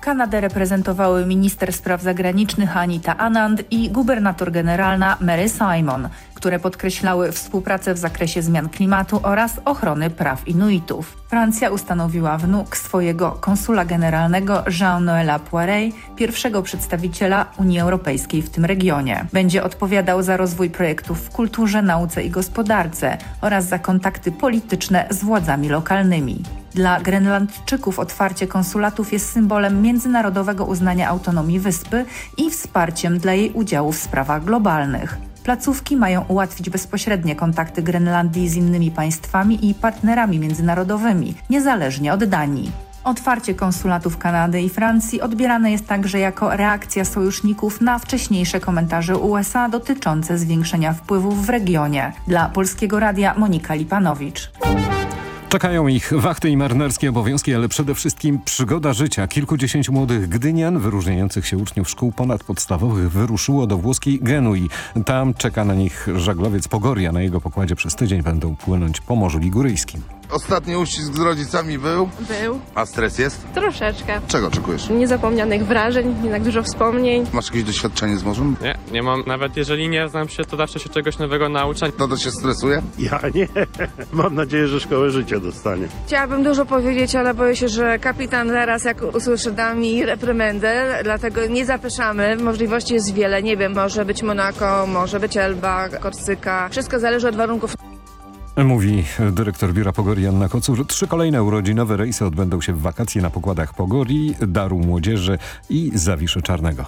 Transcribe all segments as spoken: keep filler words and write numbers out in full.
Kanadę reprezentowały minister spraw zagranicznych Anita Anand i gubernator generalna Mary Simon, które podkreślały współpracę w zakresie zmian klimatu oraz ochrony praw Inuitów. Francja ustanowiła wnuk swojego konsula generalnego Jean-Noëla Poiret, pierwszego przedstawiciela Unii Europejskiej w tym regionie. Będzie odpowiadał za rozwój projektów w kulturze, nauce i gospodarce oraz za kontakty polityczne z władzami lokalnymi. Dla Grenlandczyków otwarcie konsulatów jest symbolem międzynarodowego uznania autonomii wyspy i wsparciem dla jej udziału w sprawach globalnych. Placówki mają ułatwić bezpośrednie kontakty Grenlandii z innymi państwami i partnerami międzynarodowymi, niezależnie od Danii. Otwarcie konsulatów Kanady i Francji odbierane jest także jako reakcja sojuszników na wcześniejsze komentarze U S A dotyczące zwiększenia wpływów w regionie. Dla Polskiego Radia Monika Lipanowicz. Czekają ich wachty i marynarskie obowiązki, ale przede wszystkim przygoda życia. Kilkudziesięciu młodych gdynian, wyróżniających się uczniów szkół ponadpodstawowych, wyruszyło do włoskiej Genui. Tam czeka na nich żaglowiec Pogoria. Na jego pokładzie przez tydzień będą płynąć po Morzu Liguryjskim. Ostatni uścisk z rodzicami był? Był. A stres jest? Troszeczkę. Czego oczekujesz? Niezapomnianych wrażeń, jednak dużo wspomnień. Masz jakieś doświadczenie z morzem? Nie, nie mam. Nawet jeżeli nie znam się, to zawsze się czegoś nowego nauczę. To to cię stresuje? Ja nie. Mam nadzieję, że szkołę życia dostanie. Chciałabym dużo powiedzieć, ale boję się, że kapitan zaraz jak usłyszy da mi reprymendę, dlatego nie zapeszamy. Możliwości jest wiele, nie wiem, może być Monako, może być Elba, Korsyka. Wszystko zależy od warunków. Mówi dyrektor biura Pogorii Anna Kocur. Trzy kolejne urodzinowe rejsy odbędą się w wakacje na pokładach Pogorii, Daru Młodzieży i Zawiszy Czarnego.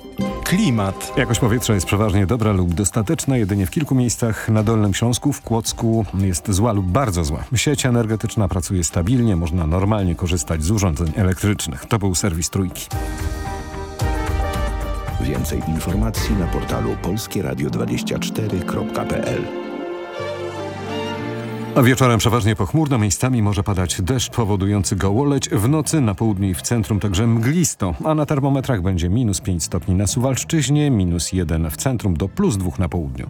Klimat. Jakość powietrza jest przeważnie dobra lub dostateczna. Jedynie w kilku miejscach na Dolnym Śląsku, w Kłodzku jest zła lub bardzo zła. Sieć energetyczna pracuje stabilnie, można normalnie korzystać z urządzeń elektrycznych. To był serwis Trójki. Więcej informacji na portalu polskie radio dwadzieścia cztery kropka p l. A wieczorem przeważnie pochmurno, miejscami może padać deszcz powodujący gołoleć. W nocy na południu i w centrum także mglisto, a na termometrach będzie minus pięć stopni na Suwalszczyźnie, minus jeden w centrum do plus dwóch na południu.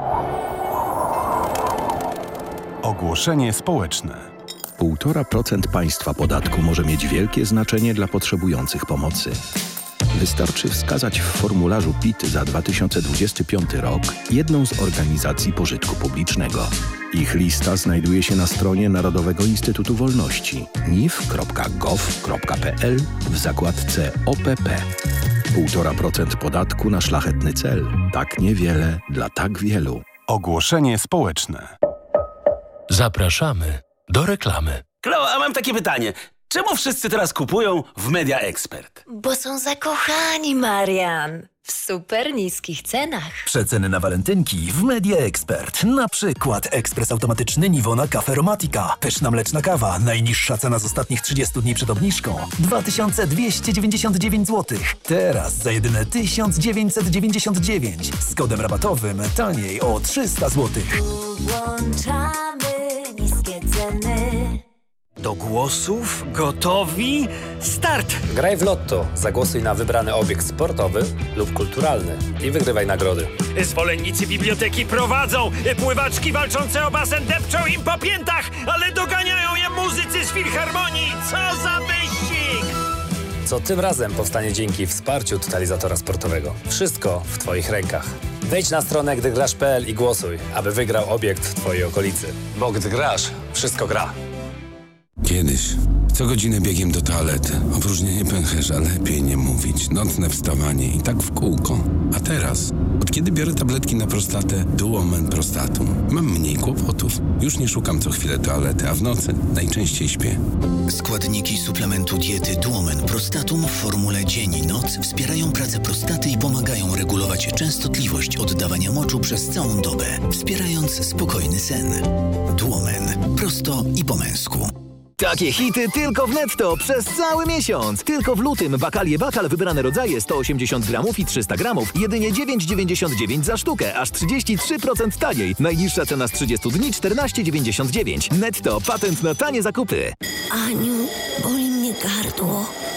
Ogłoszenie społeczne. Półtora procent państwa podatku może mieć wielkie znaczenie dla potrzebujących pomocy. Wystarczy wskazać w formularzu P I T za dwa tysiące dwudziesty piąty rok jedną z organizacji pożytku publicznego. Ich lista znajduje się na stronie Narodowego Instytutu Wolności n i f kropka gov kropka p l w zakładce O P P. Półtora procent podatku na szlachetny cel. Tak niewiele dla tak wielu. Ogłoszenie społeczne. Zapraszamy do reklamy. Klo, a mam takie pytanie. Czemu wszyscy teraz kupują w Media Expert? Bo są zakochani, Marian. W super niskich cenach. Przeceny na walentynki w Media Expert. Na przykład ekspres automatyczny Nivona Cafe Aromatica. Pyszna mleczna kawa. Najniższa cena z ostatnich trzydziestu dni przed obniżką. dwa tysiące dwieście dziewięćdziesiąt dziewięć złotych. Teraz za jedyne tysiąc dziewięćset dziewięćdziesiąt dziewięć. Z kodem rabatowym taniej o trzysta złotych. Włączamy niskie ceny. Do głosów? Gotowi? Start! Graj w Lotto. Zagłosuj na wybrany obiekt sportowy lub kulturalny i wygrywaj nagrody. Zwolennicy biblioteki prowadzą. Pływaczki walczące o basen depczą im po piętach, ale doganiają je muzycy z filharmonii. Co za wyścig! Co tym razem powstanie dzięki wsparciu totalizatora sportowego. Wszystko w Twoich rękach. Wejdź na stronę gdygrasz kropka p l i głosuj, aby wygrał obiekt w Twojej okolicy. Bo gdy grasz, wszystko gra. Kiedyś, co godzinę biegiem do toalety, opróżnienie pęcherza, lepiej nie mówić, nocne wstawanie i tak w kółko. A teraz, od kiedy biorę tabletki na prostatę Duomen Prostatum, mam mniej kłopotów. Już nie szukam co chwilę toalety, a w nocy najczęściej śpię. Składniki suplementu diety Duomen Prostatum w formule dzień i noc wspierają pracę prostaty i pomagają regulować częstotliwość oddawania moczu przez całą dobę, wspierając spokojny sen. Duomen. Prosto i po męsku. Takie hity tylko w Netto przez cały miesiąc. Tylko w lutym bakalie Bakal wybrane rodzaje sto osiemdziesiąt gramów i trzysta gramów. Jedynie dziewięć dziewięćdziesiąt dziewięć za sztukę, aż trzydzieści trzy procent taniej. Najniższa cena z trzydziestu dni czternaście dziewięćdziesiąt dziewięć. Netto, patent na tanie zakupy. Aniu, boli mnie gardło.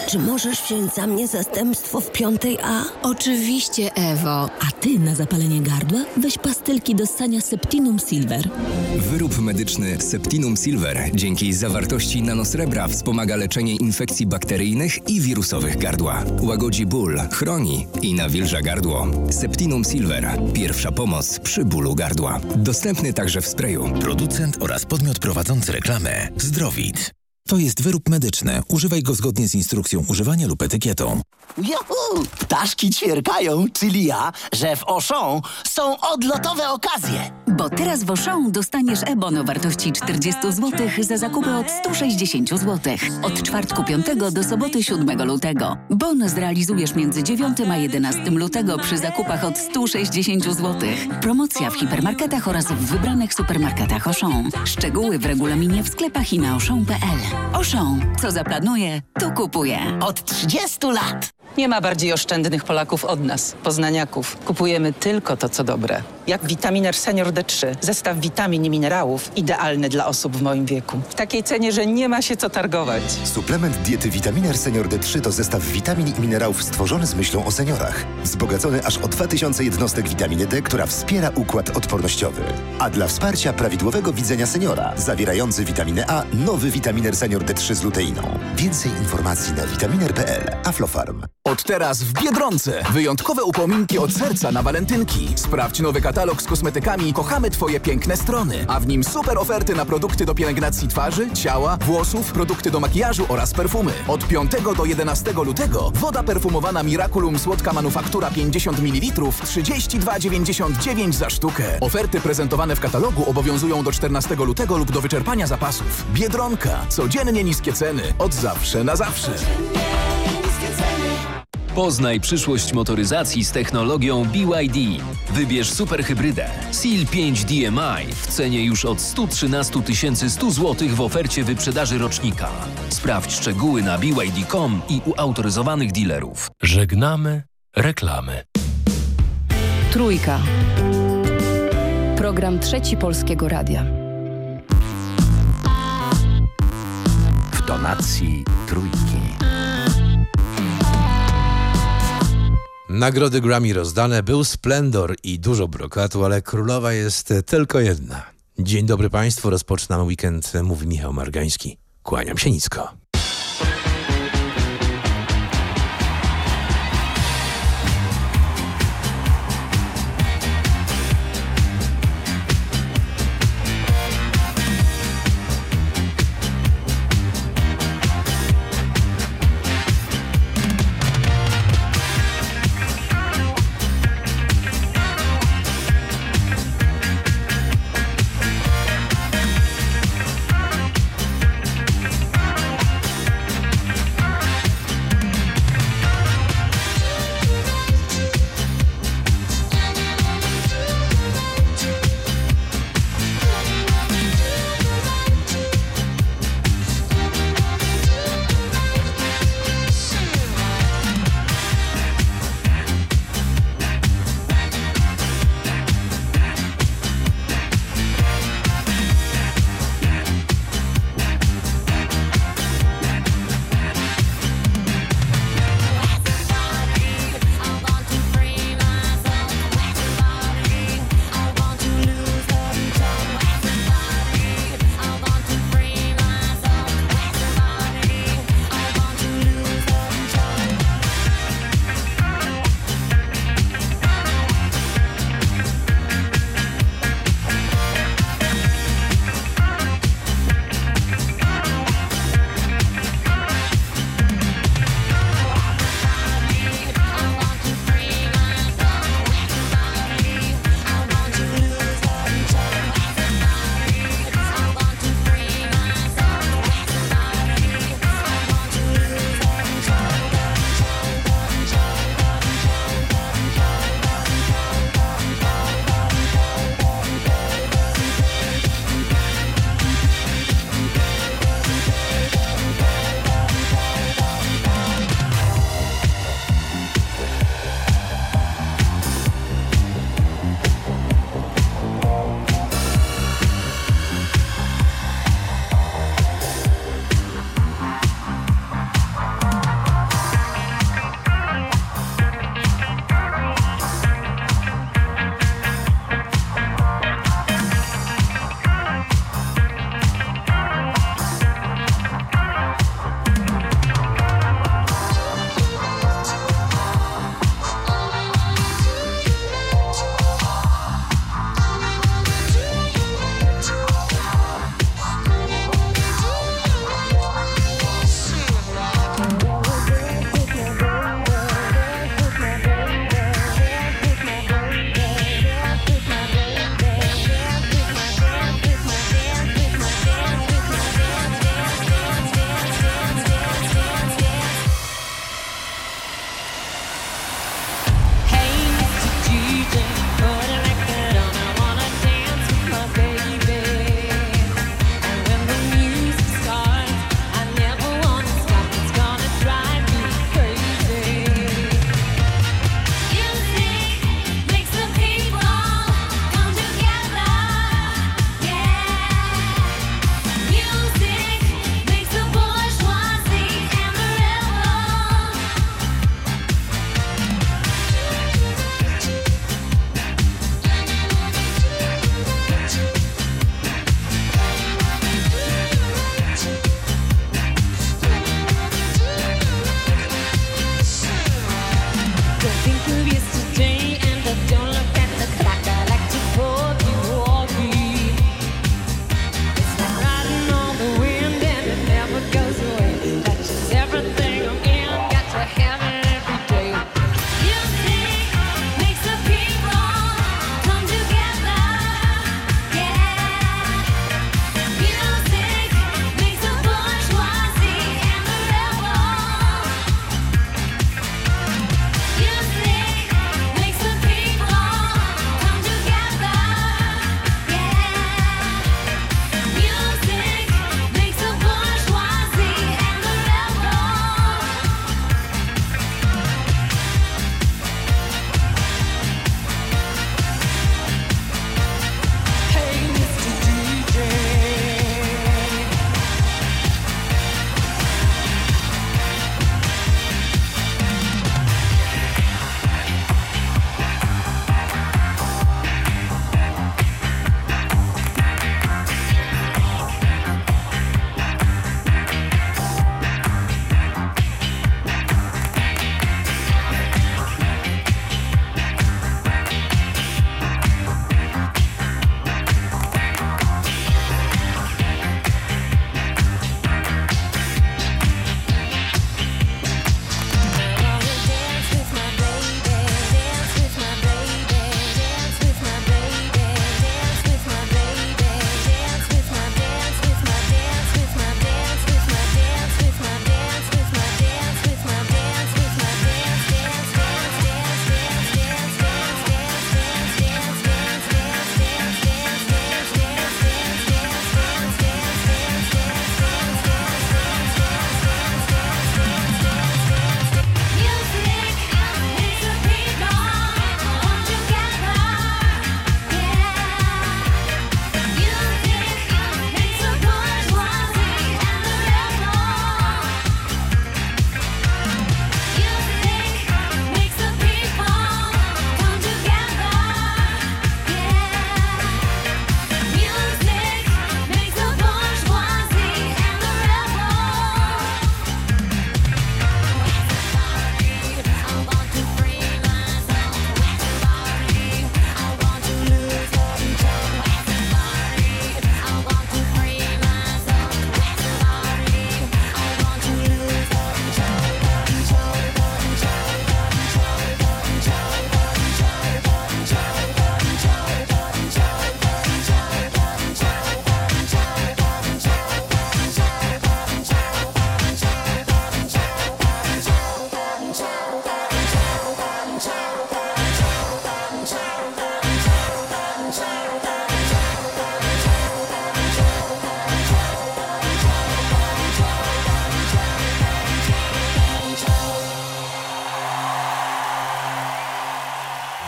Czy możesz wziąć za mnie zastępstwo w piątej A? Oczywiście, Ewo. A ty na zapalenie gardła weź pastylki do ssania Septinum Silver. Wyrób medyczny Septinum Silver dzięki zawartości nanosrebra wspomaga leczenie infekcji bakteryjnych i wirusowych gardła. Łagodzi ból, chroni i nawilża gardło. Septinum Silver. Pierwsza pomoc przy bólu gardła. Dostępny także w sprayu. Producent oraz podmiot prowadzący reklamę Zdrowit. To jest wyrób medyczny. Używaj go zgodnie z instrukcją używania lub etykietą. Juhu! Ptaszki ćwierkają, czyli ja, że w Auchan są odlotowe okazje. Bo teraz w Auchan dostaniesz e-bon o wartości czterdzieści złotych za zakupy od sto sześćdziesiąt złotych. Od czwartku piątego do soboty siódmego lutego. Bon zrealizujesz między dziewiątym a jedenastym lutego przy zakupach od sto sześćdziesiąt złotych. Promocja w hipermarketach oraz w wybranych supermarketach Auchan. Szczegóły w regulaminie w sklepach i na auchan kropka p l. Auchan. Co zaplanuje, to kupuje. Od trzydziestu lat. Nie ma bardziej oszczędnych Polaków od nas, poznaniaków. Kupujemy tylko to, co dobre. Jak Vitaminer Senior D trzy. Zestaw witamin i minerałów idealny dla osób w moim wieku. W takiej cenie, że nie ma się co targować. Suplement diety Vitaminer Senior D trzy to zestaw witamin i minerałów stworzony z myślą o seniorach. Wzbogacony aż o dwa tysiące jednostek witaminy D, która wspiera układ odpornościowy. A dla wsparcia prawidłowego widzenia seniora, zawierający witaminę A, nowy Vitaminer Senior D trzy z luteiną. Więcej informacji na vitaminer kropka p l. Aflofarm. Od teraz w Biedronce. Wyjątkowe upominki od serca na walentynki. Sprawdź nowy katalog z kosmetykami Kochamy Twoje piękne strony. A w nim super oferty na produkty do pielęgnacji twarzy, ciała, włosów, produkty do makijażu oraz perfumy. Od piątego do jedenastego lutego woda perfumowana Miraculum Słodka Manufaktura pięćdziesiąt mililitrów trzydzieści dwa dziewięćdziesiąt dziewięć za sztukę. Oferty prezentowane w katalogu obowiązują do czternastego lutego lub do wyczerpania zapasów. Biedronka. Codziennie niskie ceny. Od zawsze na zawsze. Poznaj przyszłość motoryzacji z technologią B Y D. Wybierz superhybrydę Seal pięć D M I w cenie już od sto trzynaście tysięcy sto złotych w ofercie wyprzedaży rocznika. Sprawdź szczegóły na b y d kropka com i u autoryzowanych dealerów. Żegnamy reklamy. Trójka. Program Trzeci Polskiego Radia. W tonacji Trójki. Nagrody Grammy rozdane, był splendor i dużo brokatu, ale królowa jest tylko jedna. Dzień dobry Państwu, rozpoczynamy weekend, mówi Michał Margański. Kłaniam się nisko.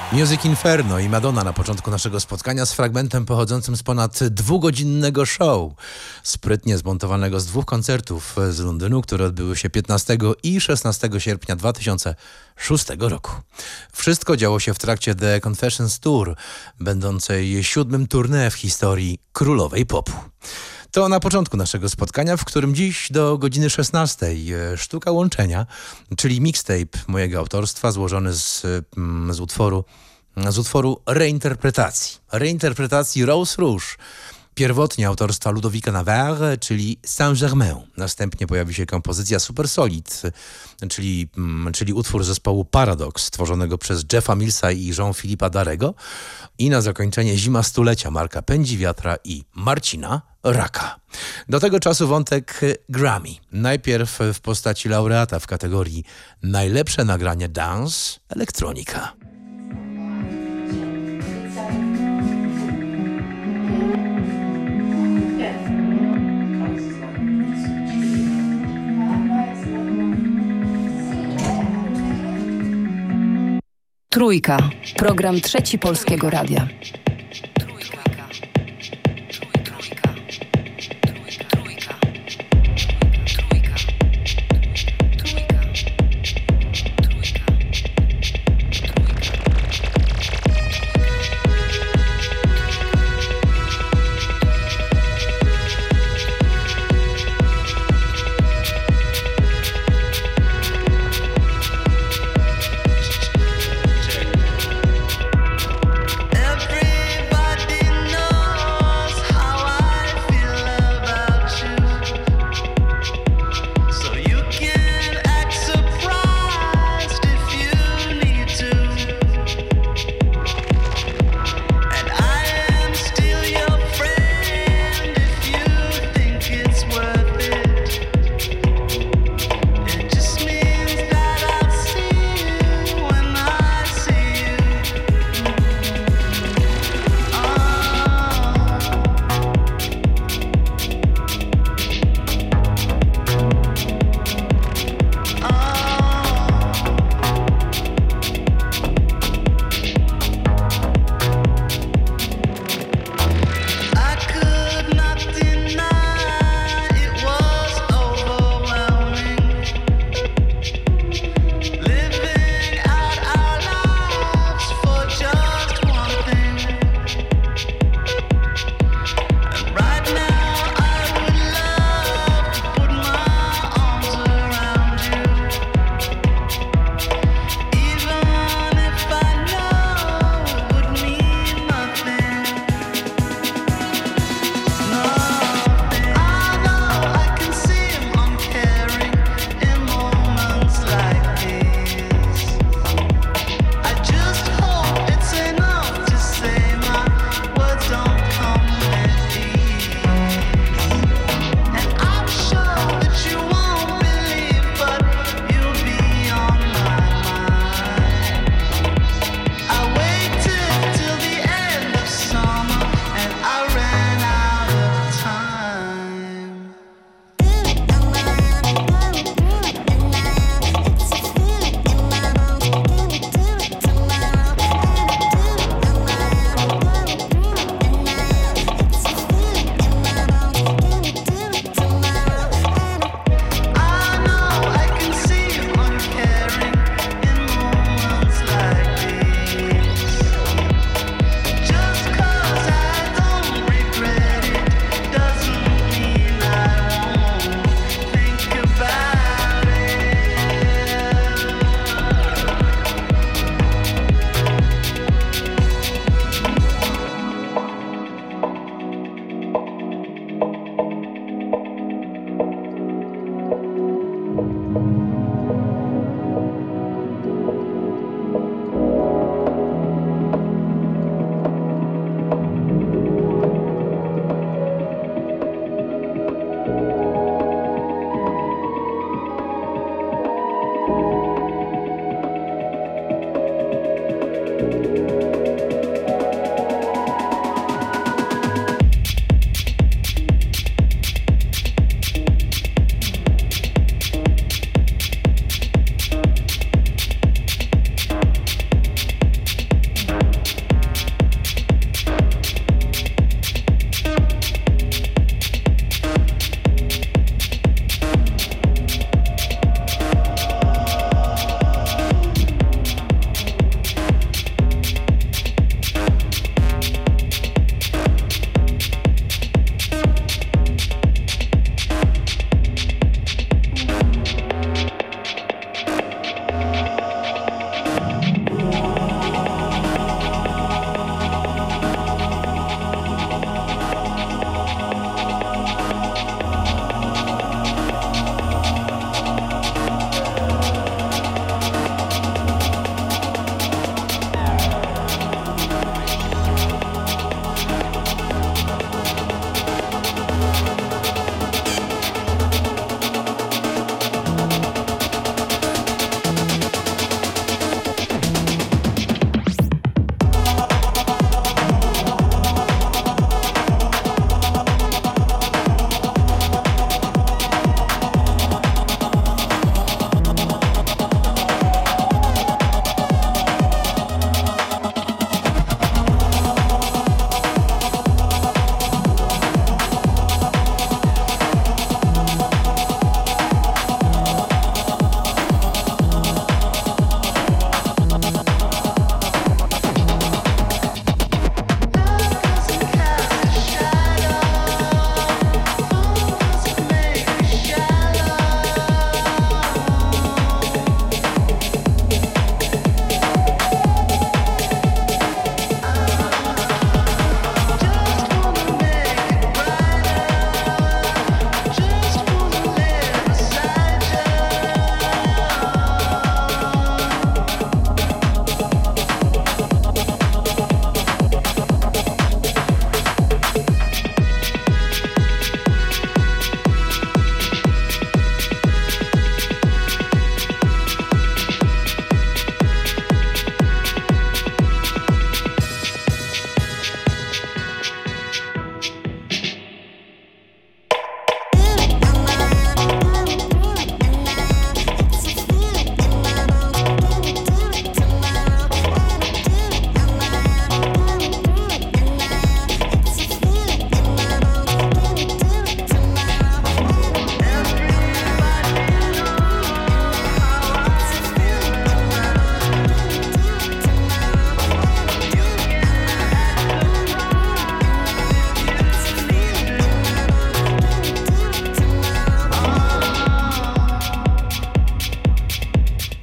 Music Inferno i Madonna na początku naszego spotkania z fragmentem pochodzącym z ponad dwugodzinnego show, sprytnie zmontowanego z dwóch koncertów z Londynu, które odbyły się piętnastego i szesnastego sierpnia dwa tysiące szóstego roku. Wszystko działo się w trakcie The Confessions Tour, będącej siódmym tournée w historii królowej popu. To na początku naszego spotkania, w którym dziś do godziny szesnastej Sztuka Łączenia, czyli mixtape mojego autorstwa złożony z, z utworu z utworu reinterpretacji. Reinterpretacji Rose Rouge, pierwotnie autorstwa Ludowika Navarre, czyli Saint-Germain. Następnie pojawi się kompozycja Super Solid, czyli, czyli utwór zespołu Paradox, stworzonego przez Jeffa Millsa i Jean-Philippa Darego. I na zakończenie Zima Stulecia Marka Pędziwiatra i Marcina Raka. Do tego czasu wątek Grammy. Najpierw w postaci laureata w kategorii Najlepsze nagranie dance elektronika. Trójka. Program Trzeci Polskiego Radia. Every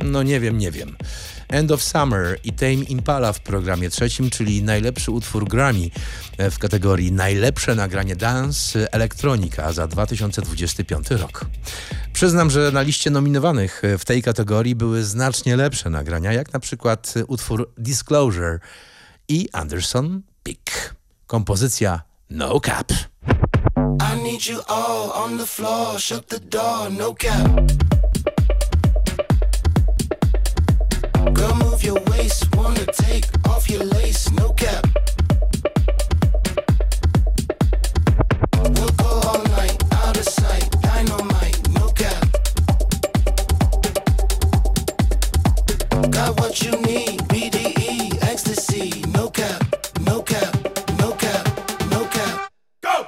No nie wiem, nie wiem. End of Summer i Tame Impala w programie trzecim, czyli najlepszy utwór Grammy w kategorii najlepsze nagranie dance elektronika za dwa tysiące dwudziesty piąty rok. Przyznam, że na liście nominowanych w tej kategorii były znacznie lepsze nagrania, jak na przykład utwór Disclosure i Anderson Peak. Kompozycja No Cap. I need you all on the floor, shut the door, no cap. Girl, move your waist, wanna take off your lace, no cap. We'll go all night, out of sight, dynamite, no cap. Got what you need, B D E, ecstasy, no cap, no cap, no cap, no cap. Go!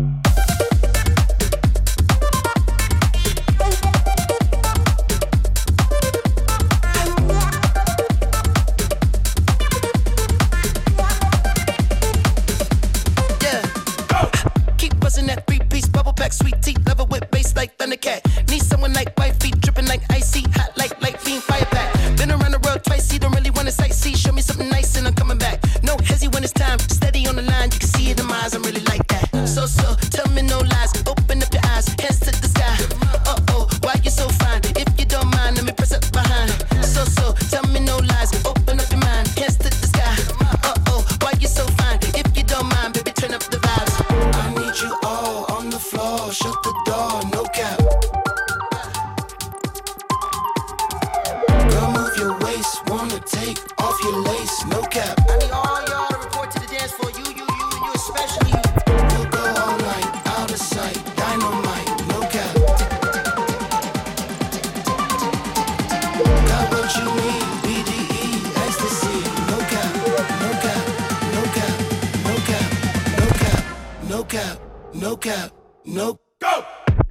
Sweet tea, love it with bass like Thundercat. Need someone like wifey, dripping like icy, hot like light beam fire pack. Been around the world twice, see, don't really wanna sightsee. Show me something nice and I'm coming back. No hezzy when it's time, steady on the line. You can see it in my eyes, I'm really like that. So so, tell me no lies, open up your eyes, hands to the sky. Uh oh, why you so fine? If you don't mind, let me press up behind. So so, tell me no lies, open up your mind, hands to the sky. Uh oh, why you so fine? If you don't mind, baby, turn up the vibes. I need you all on the floor, shut the door, no cap. Girl, move your waist, wanna take off your lace, no cap. I need all y'all to report to the dance floor, you, you, you, and you especially. We'll go all night, out of sight, dynamite, no cap. Got what you need, B D E, ecstasy, no cap, no cap, no cap, no cap, no cap, no cap, no cap, no. Go!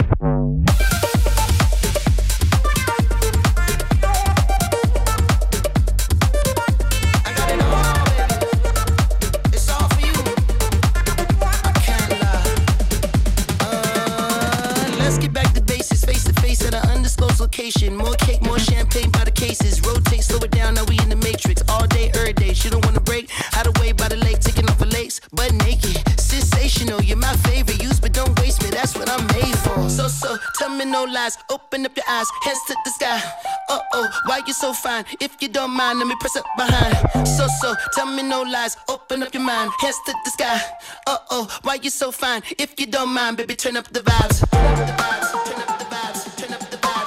More cake, more champagne by the cases. Rotate, slow it down, now we in the matrix. All day, every day, she don't wanna break. Hide away by the lake, taking off her lace. But naked, sensational, you're my favorite. Use but don't waste me, that's what I'm made for. So, so, tell me no lies, open up your eyes, hands to the sky. Uh-oh, why you so fine? If you don't mind, let me press up behind. So, so, tell me no lies, open up your mind, hands to the sky. Uh-oh, why you so fine? If you don't mind, baby, turn up the vibes. Turn up the vibes, turn up the vibes, turn up the vibes.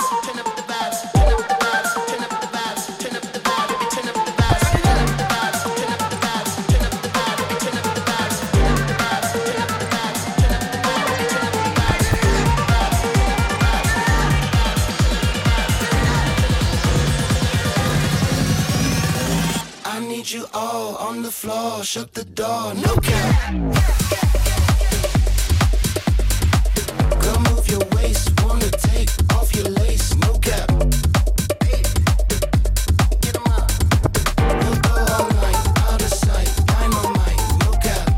You all on the floor, shut the door, no cap. Girl, move your waist, wanna take off your lace, no cap. Hey, get 'em up. We'll go all night, out of sight, dynamite, no cap.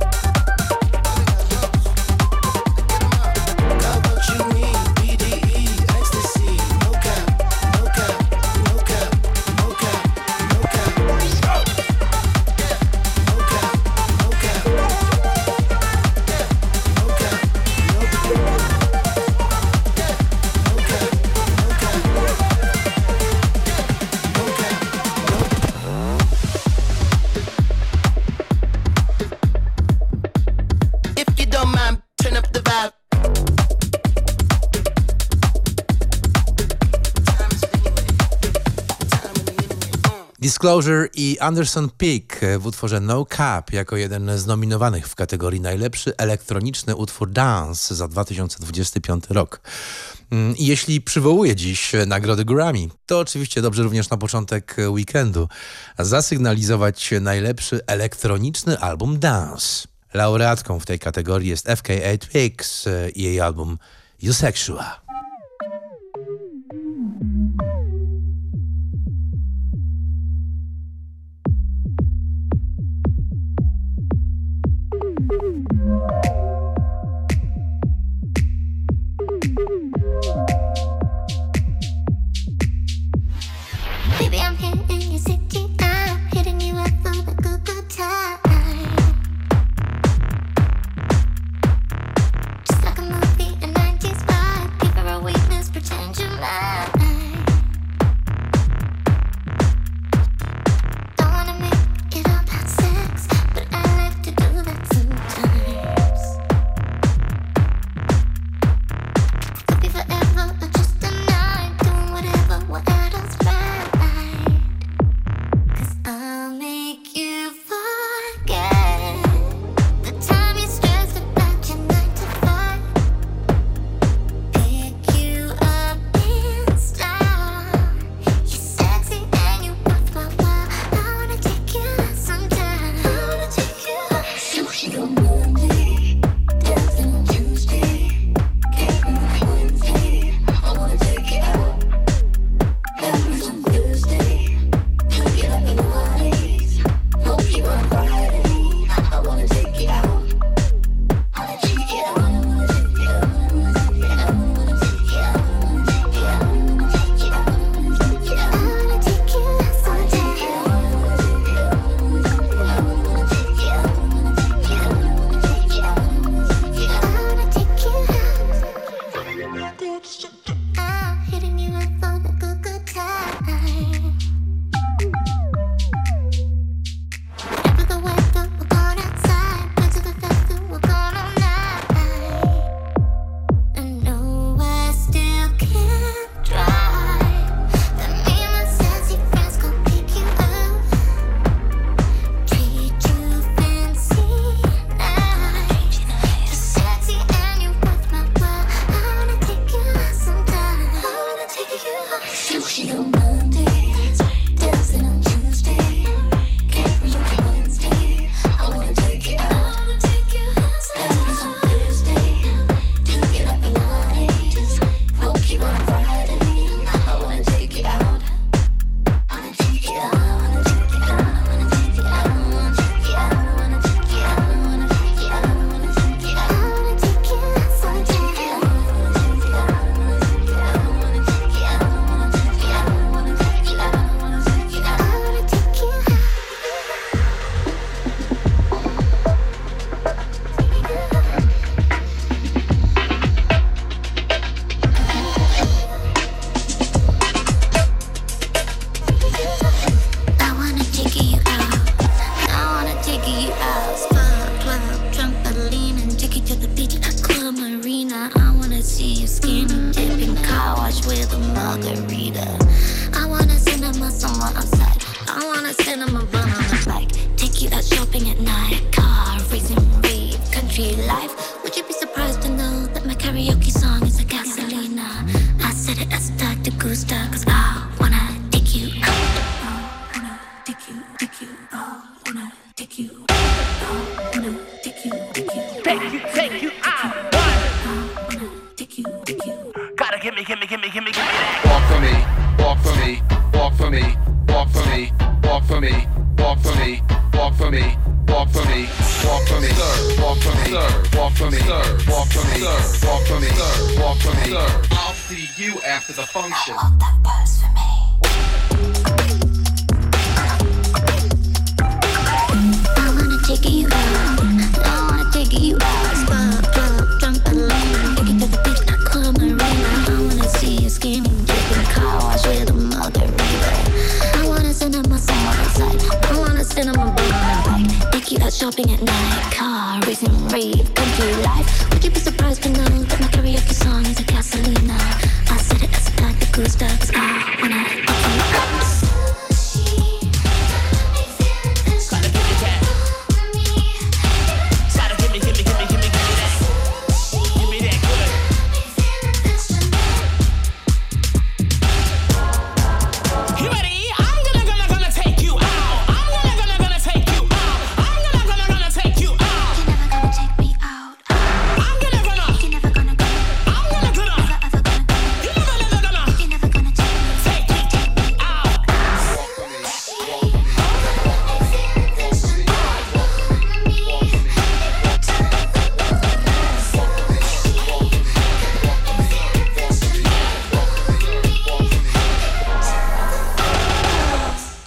Get 'em up. Got what you need, B D E, ecstasy, no cap, no cap, no cap, no cap, no cap. Disclosure i Anderson Peak w utworze No Cap jako jeden z nominowanych w kategorii najlepszy elektroniczny utwór dance za dwa tysiące dwudziesty piąty rok. I jeśli przywołuję dziś nagrody Grammy, to oczywiście dobrze również na początek weekendu zasygnalizować najlepszy elektroniczny album dance. Laureatką w tej kategorii jest F K A Twigs i jej album Eusexual.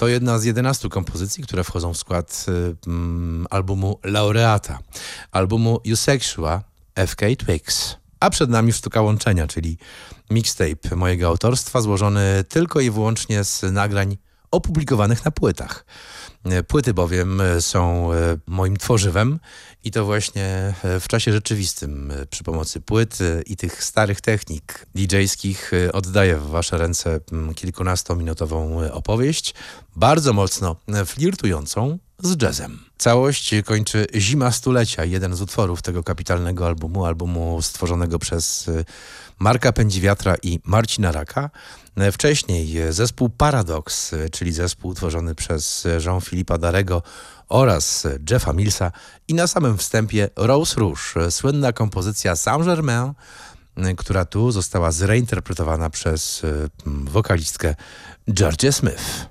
To jedna z jedenastu kompozycji, które wchodzą w skład mm, albumu Laureata, albumu Eusexua F K Twigs. A przed nami Sztuka Łączenia, czyli mixtape mojego autorstwa, złożony tylko i wyłącznie z nagrań opublikowanych na płytach. Płyty bowiem są moim tworzywem i to właśnie w czasie rzeczywistym przy pomocy płyt i tych starych technik didżejskich oddaję w wasze ręce kilkunastominutową opowieść, bardzo mocno flirtującą z jazzem. Całość kończy Zima Stulecia, jeden z utworów tego kapitalnego albumu, albumu stworzonego przez Marka Pędziwiatra i Marcina Raka. Wcześniej zespół Paradox, czyli zespół tworzony przez Jean-Philippa Darego oraz Jeffa Millsa i na samym wstępie Rose Rouge, słynna kompozycja Saint-Germain, która tu została zreinterpretowana przez wokalistkę Georgia Smith.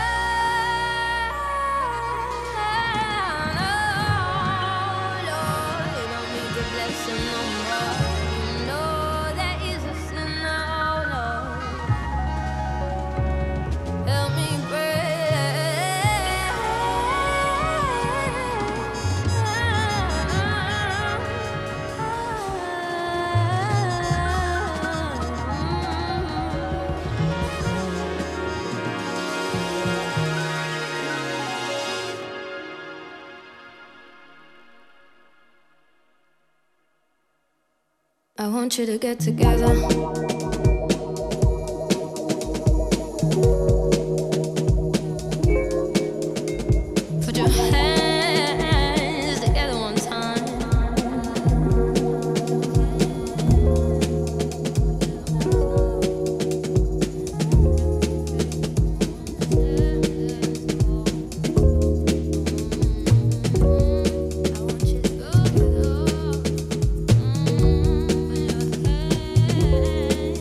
I want you to get together. Put your hands together one time. I want you to go.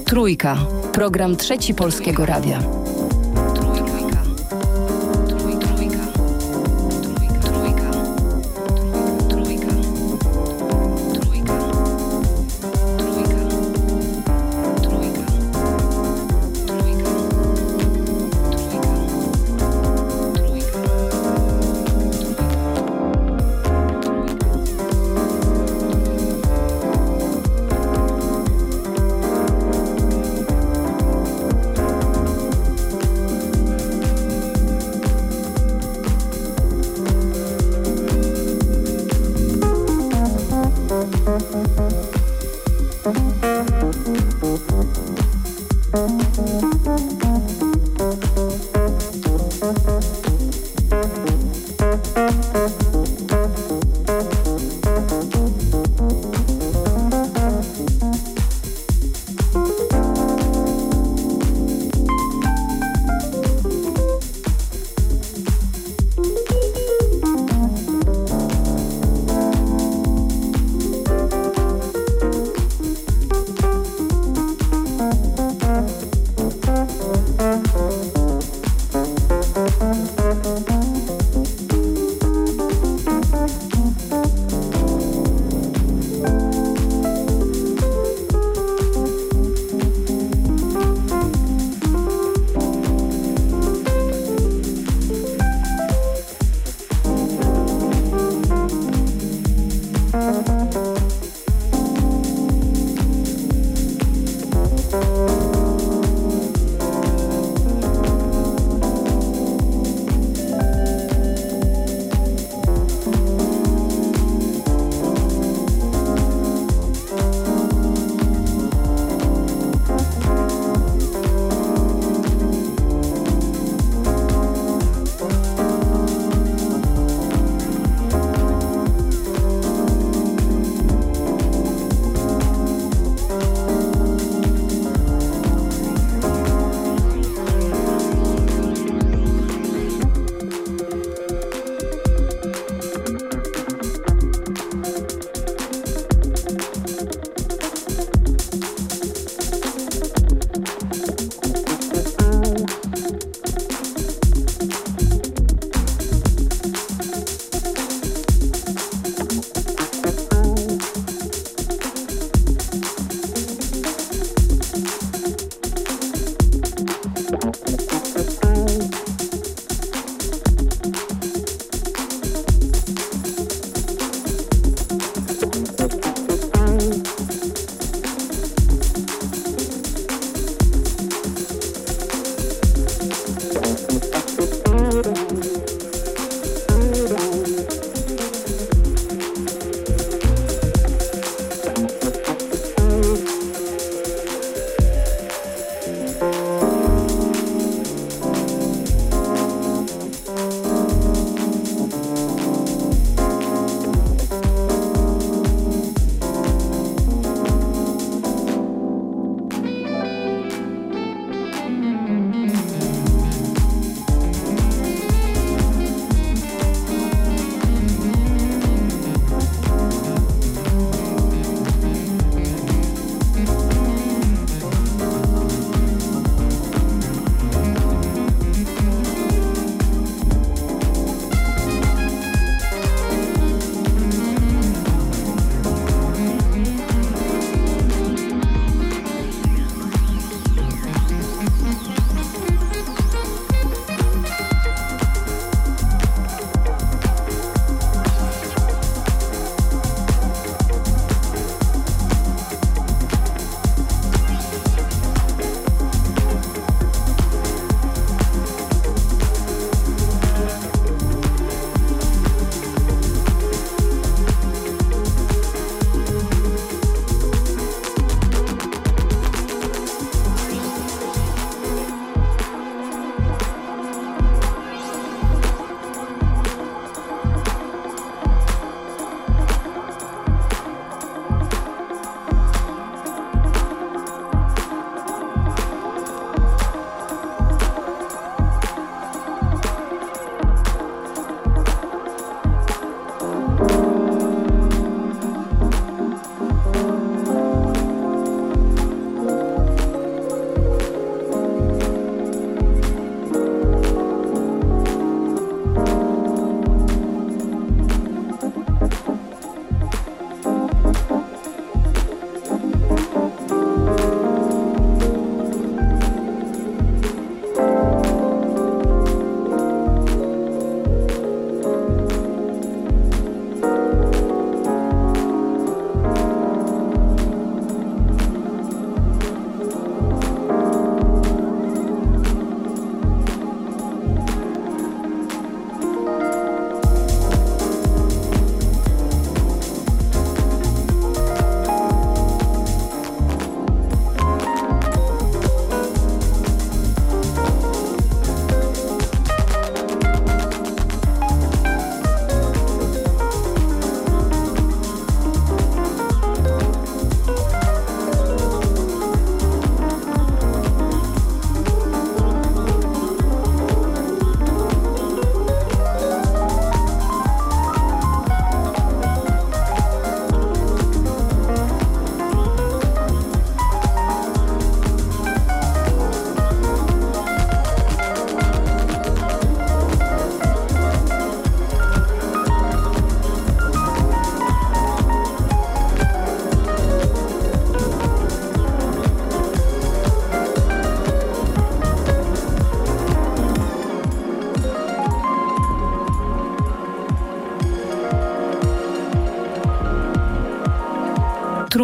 Trójka. Program Trzeci Polskiego Radia.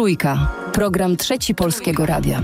Trójka. Program Trzeci Polskiego Radia.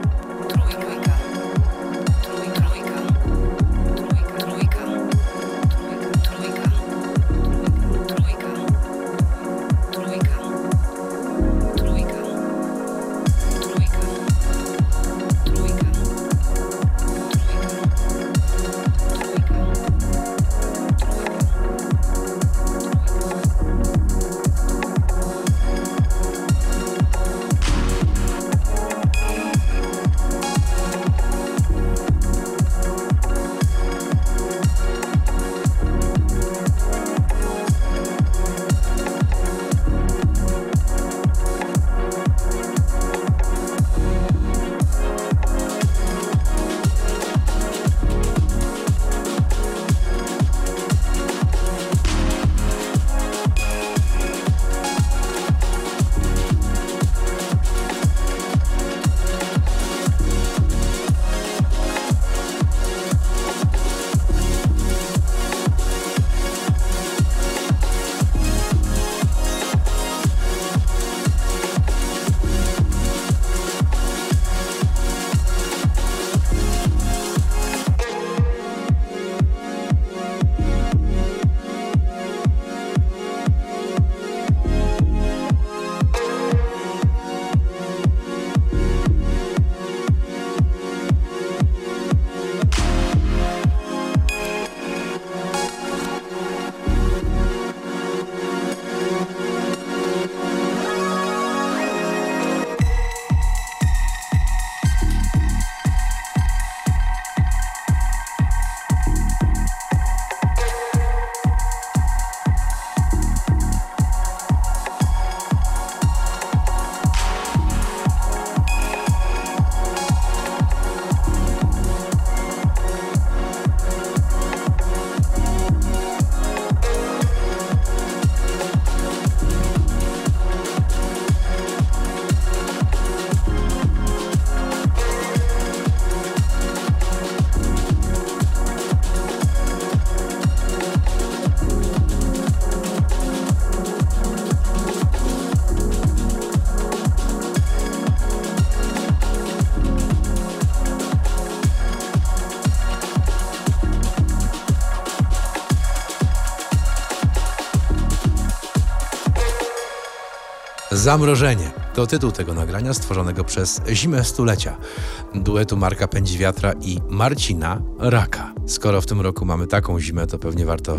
Zamrożenie to tytuł tego nagrania stworzonego przez Zimę Stulecia, duetu Marka Pędziwiatra i Marcina Raka. Skoro w tym roku mamy taką zimę, to pewnie warto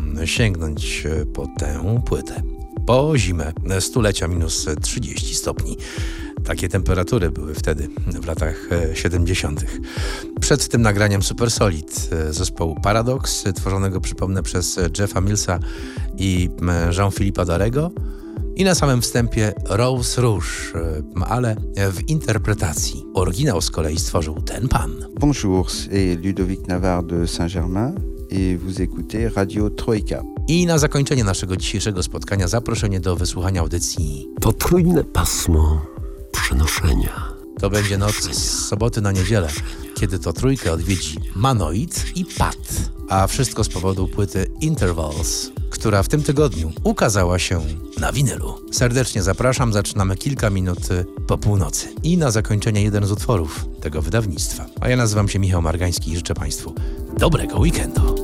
sięgnąć po tę płytę. Po zimę stulecia minus trzydzieści stopni. Takie temperatury były wtedy, w latach siedemdziesiątych. Przed tym nagraniem Super Solid zespołu Paradox, tworzonego, przypomnę, przez Jeffa Millsa i Jean-Philippa Darego. I na samym wstępie Rose Rouge, ale w interpretacji. Oryginał z kolei stworzył ten pan. Bonjour, c'est Ludovic Navarre de Saint-Germain et vous écoutez Radio Trójka. I na zakończenie naszego dzisiejszego spotkania zaproszenie do wysłuchania audycji. To trójne pasmo przenoszenia. To będzie noc z soboty na niedzielę, kiedy to trójkę odwiedzi Manoid i Pat. A wszystko z powodu płyty Intervals, która w tym tygodniu ukazała się na winylu. Serdecznie zapraszam, zaczynamy kilka minut po północy. I na zakończenie jeden z utworów tego wydawnictwa. A ja nazywam się Michał Margański i życzę Państwu dobrego weekendu.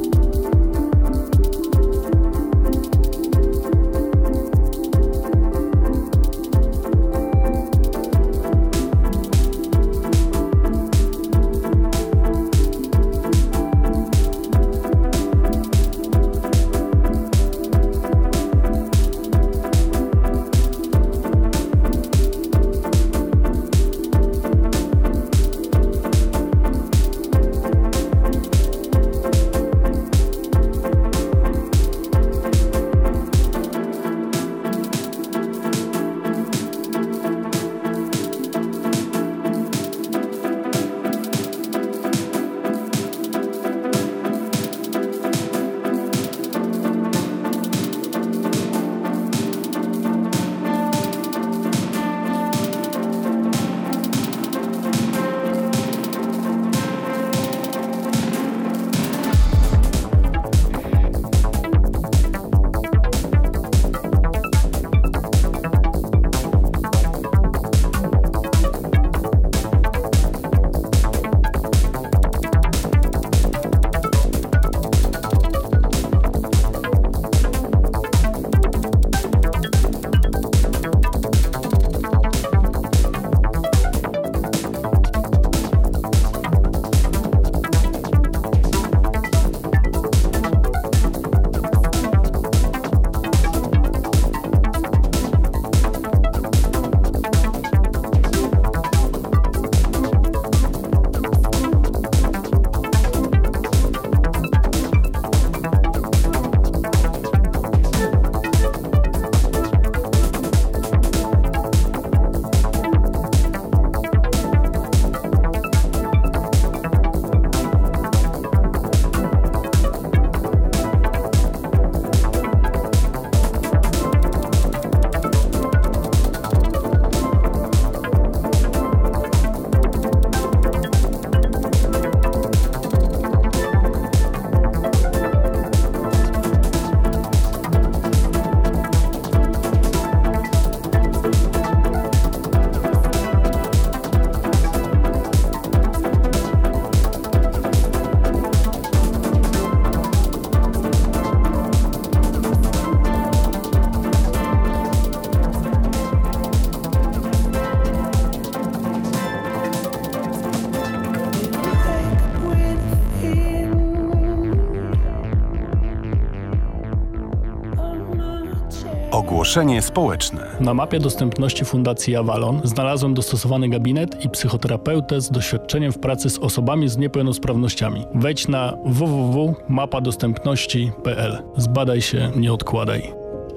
Ogłoszenie społeczne. Na mapie dostępności Fundacji Avalon znalazłem dostosowany gabinet i psychoterapeutę z doświadczeniem w pracy z osobami z niepełnosprawnościami. Wejdź na w w w kropka mapa dostępności kropka p l. Zbadaj się, nie odkładaj.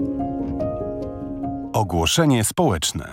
Ogłoszenie społeczne.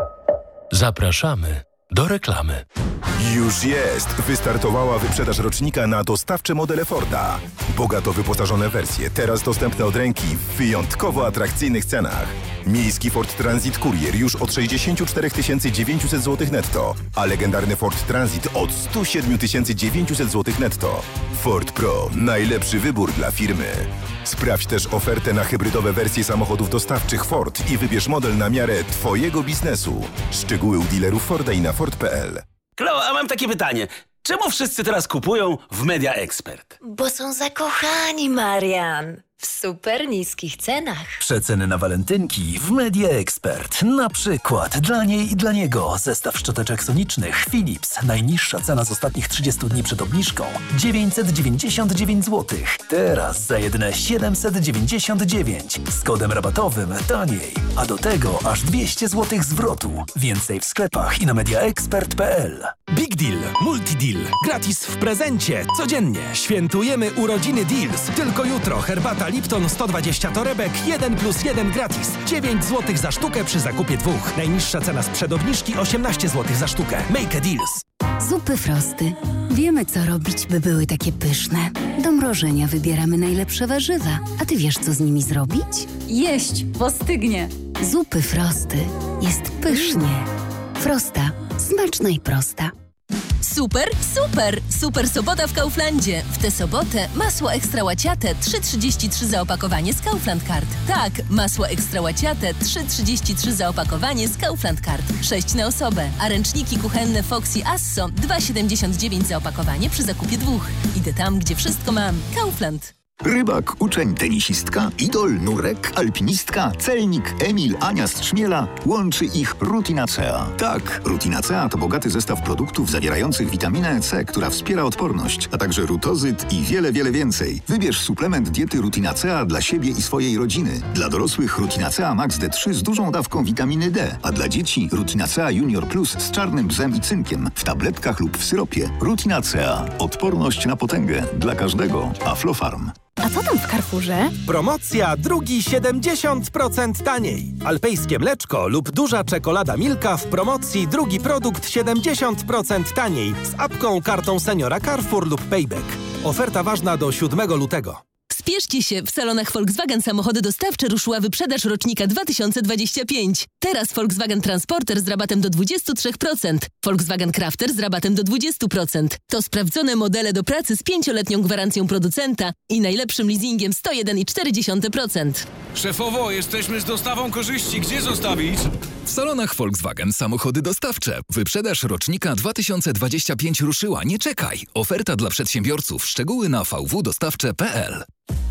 Zapraszamy do reklamy. Już jest! Wystartowała wyprzedaż rocznika na dostawcze modele Forda. Bogato wyposażone wersje, teraz dostępne od ręki w wyjątkowo atrakcyjnych cenach. Miejski Ford Transit Courier już od sześćdziesiąt cztery tysiące dziewięćset złotych netto, a legendarny Ford Transit od sto siedem tysięcy dziewięćset złotych netto. Ford Pro. Najlepszy wybór dla firmy. Sprawdź też ofertę na hybrydowe wersje samochodów dostawczych Ford i wybierz model na miarę Twojego biznesu. Szczegóły u dealerów Forda i na ford kropka p l. Klo, a mam takie pytanie. Czemu wszyscy teraz kupują w Media Expert? Bo są zakochani, Marian. W super niskich cenach. Przeceny na walentynki w Media Expert. Na przykład dla niej i dla niego zestaw szczoteczek sonicznych Philips. Najniższa cena z ostatnich trzydziestu dni przed obniżką dziewięćset dziewięćdziesiąt dziewięć złotych. Teraz za jedyne siedemset dziewięćdziesiąt dziewięć. Z kodem rabatowym taniej. A do tego aż dwieście złotych zwrotu. Więcej w sklepach i na mediaexpert kropka p l. Big Deal, Multi Deal. Gratis w prezencie. Codziennie świętujemy urodziny Deals. Tylko jutro herbata Lipton sto dwadzieścia torebek, jeden plus jeden gratis. dziewięć złotych za sztukę przy zakupie dwóch. Najniższa cena sprzed obniżki osiemnaście złotych za sztukę. Make a Deals. Zupy Frosty. Wiemy, co robić, by były takie pyszne. Do mrożenia wybieramy najlepsze warzywa. A ty wiesz, co z nimi zrobić? Jeść, bo stygnie. Zupy Frosty. Jest pysznie. Frosta. Smaczna i prosta. Super, super! Super sobota w Kauflandzie. W tę sobotę masło ekstra łaciate trzy trzydzieści trzy za opakowanie z Kaufland Card. Tak, masło ekstra łaciate trzy trzydzieści trzy za opakowanie z Kaufland Card. sześć na osobę. A ręczniki kuchenne Foxy Asso dwa siedemdziesiąt dziewięć za opakowanie przy zakupie dwóch. Idę tam, gdzie wszystko mam. Kaufland. Rybak, uczeń, tenisistka, idol, nurek, alpinistka, celnik, Emil, Ania z Trzmiela. Łączy ich Rutinacea. Tak, Rutinacea to bogaty zestaw produktów zawierających witaminę C, która wspiera odporność, a także rutozyt i wiele, wiele więcej. Wybierz suplement diety Rutinacea dla siebie i swojej rodziny. Dla dorosłych Rutinacea Max D trzy z dużą dawką witaminy D, a dla dzieci Rutinacea Junior Plus z czarnym bzem i cynkiem w tabletkach lub w syropie. Rutinacea. Odporność na potęgę. Dla każdego. Aflofarm. A co tam w Carrefourze? Promocja drugi siedemdziesiąt procent taniej. Alpejskie mleczko lub duża czekolada Milka w promocji drugi produkt siedemdziesiąt procent taniej z apką, kartą seniora Carrefour lub Payback. Oferta ważna do siódmego lutego. Spieszcie się, w salonach Volkswagen Samochody Dostawcze ruszyła wyprzedaż rocznika dwa tysiące dwudziesty piąty. Teraz Volkswagen Transporter z rabatem do dwadzieścia trzy procent, Volkswagen Crafter z rabatem do dwadzieścia procent. To sprawdzone modele do pracy z pięcioletnią gwarancją producenta i najlepszym leasingiem sto jeden i cztery dziesiąte procent. Szefowo, jesteśmy z dostawą korzyści. Gdzie zostawić? W salonach Volkswagen Samochody Dostawcze. Wyprzedaż rocznika dwa tysiące dwudziesty piąty ruszyła. Nie czekaj. Oferta dla przedsiębiorców. Szczegóły na v w dostawcze kropka p l.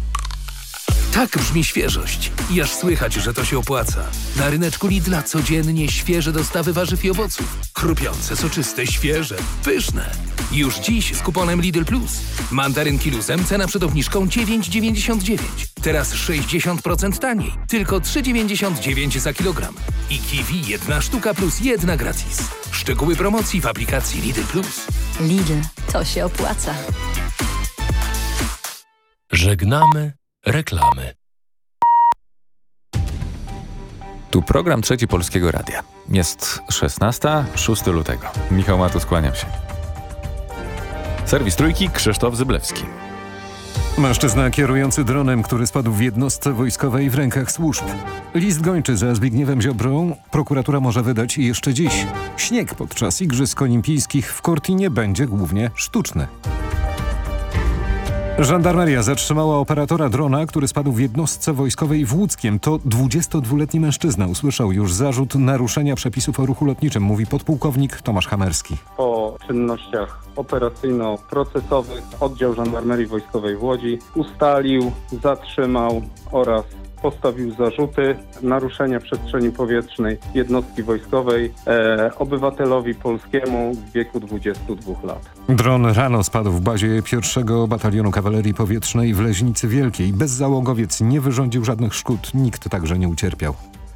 Tak brzmi świeżość. I aż słychać, że to się opłaca. Na ryneczku Lidla codziennie świeże dostawy warzyw i owoców. Chrupiące, soczyste, świeże, pyszne. Już dziś z kuponem Lidl Plus. Mandarynki luzem cena przed obniżką dziewięć dziewięćdziesiąt dziewięć. Teraz sześćdziesiąt procent taniej. Tylko trzy dziewięćdziesiąt dziewięć za kilogram. I kiwi jedna sztuka plus jedna gratis. Szczegóły promocji w aplikacji Lidl Plus. Lidl, to się opłaca. Żegnamy reklamy. Tu program Trzeci Polskiego Radia. Jest szesnasta, szóstego lutego. Michał Matus, kłaniam się. Serwis Trójki, Krzysztof Zyblewski. Mężczyzna kierujący dronem, który spadł w jednostce wojskowej w rękach służb. List gończy za Zbigniewem Ziobrą prokuratura może wydać jeszcze dziś. Śnieg podczas Igrzysk Olimpijskich w Cortinie będzie głównie sztuczny. Żandarmeria zatrzymała operatora drona, który spadł w jednostce wojskowej w Łódzkiem. To dwudziestodwuletni mężczyzna. Usłyszał już zarzut naruszenia przepisów o ruchu lotniczym, mówi podpułkownik Tomasz Hamerski. Po czynnościach operacyjno-procesowych oddział Żandarmerii Wojskowej w Łodzi ustalił, zatrzymał oraz postawił zarzuty naruszenia przestrzeni powietrznej jednostki wojskowej e, obywatelowi polskiemu w wieku dwudziestu dwóch lat. Dron rano spadł w bazie pierwszego Batalionu Kawalerii Powietrznej w Leźnicy Wielkiej. Bezzałogowiec nie wyrządził żadnych szkód, nikt także nie ucierpiał.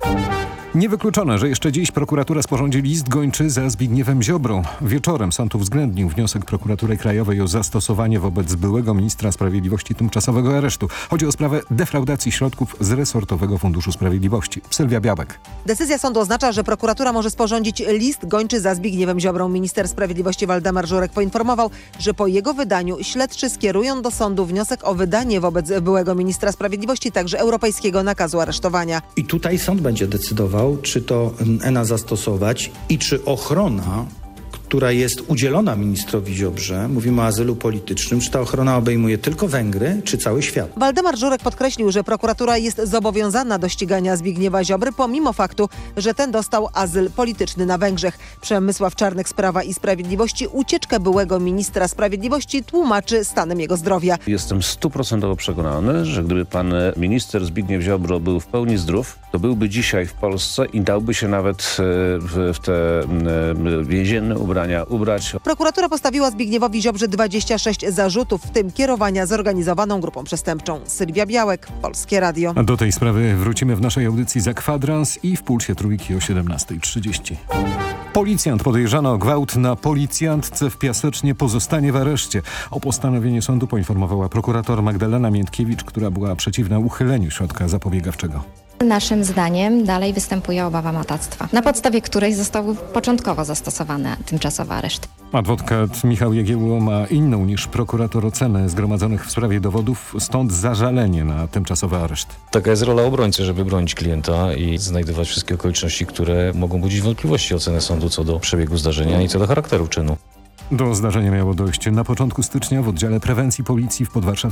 Niewykluczone, że jeszcze dziś prokuratura sporządzi list gończy za Zbigniewem Ziobrą. Wieczorem sąd uwzględnił wniosek Prokuratury Krajowej o zastosowanie wobec byłego ministra sprawiedliwości tymczasowego aresztu. Chodzi o sprawę defraudacji środków z resortowego Funduszu Sprawiedliwości. Sylwia Białek. Decyzja sądu oznacza, że prokuratura może sporządzić list gończy za Zbigniewem Ziobrą. Minister sprawiedliwości Waldemar Żurek poinformował, że po jego wydaniu śledczy skierują do sądu wniosek o wydanie wobec byłego ministra sprawiedliwości także europejskiego nakazu aresztowania. I tutaj sąd będzie decydował, czy to E N A zastosować i czy ochrona, która jest udzielona ministrowi Ziobrze, mówimy o azylu politycznym, czy ta ochrona obejmuje tylko Węgry, czy cały świat. Waldemar Żurek podkreślił, że prokuratura jest zobowiązana do ścigania Zbigniewa Ziobry, pomimo faktu, że ten dostał azyl polityczny na Węgrzech. Przemysław Czarnek z Prawa i Sprawiedliwości ucieczkę byłego ministra sprawiedliwości tłumaczy stanem jego zdrowia. Jestem stuprocentowo przekonany, że gdyby pan minister Zbigniew Ziobro był w pełni zdrów, to byłby dzisiaj w Polsce i dałby się nawet w, w te więzienne ubrania ubrać. Prokuratura postawiła Zbigniewowi Ziobrze dwadzieścia sześć zarzutów, w tym kierowania zorganizowaną grupą przestępczą. Sylwia Białek, Polskie Radio. A do tej sprawy wrócimy w naszej audycji za kwadrans i w Pulsie Trójki o siedemnasta trzydzieści. Policjant podejrzany o gwałt na policjantce w Piasecznie pozostanie w areszcie. O postanowieniu sądu poinformowała prokurator Magdalena Miętkiewicz, która była przeciwna uchyleniu środka zapobiegawczego. Naszym zdaniem dalej występuje obawa matactwa, na podstawie której został początkowo zastosowany tymczasowy areszt. Adwokat Michał Jagiełło ma inną niż prokurator ocenę zgromadzonych w sprawie dowodów, stąd zażalenie na tymczasowy areszt. Taka jest rola obrońcy, żeby bronić klienta i znajdować wszystkie okoliczności, które mogą budzić wątpliwości oceny sądu co do przebiegu zdarzenia i co do charakteru czynu. Do zdarzenia miało dojść na początku stycznia w oddziale prewencji policji w Podwarszawskim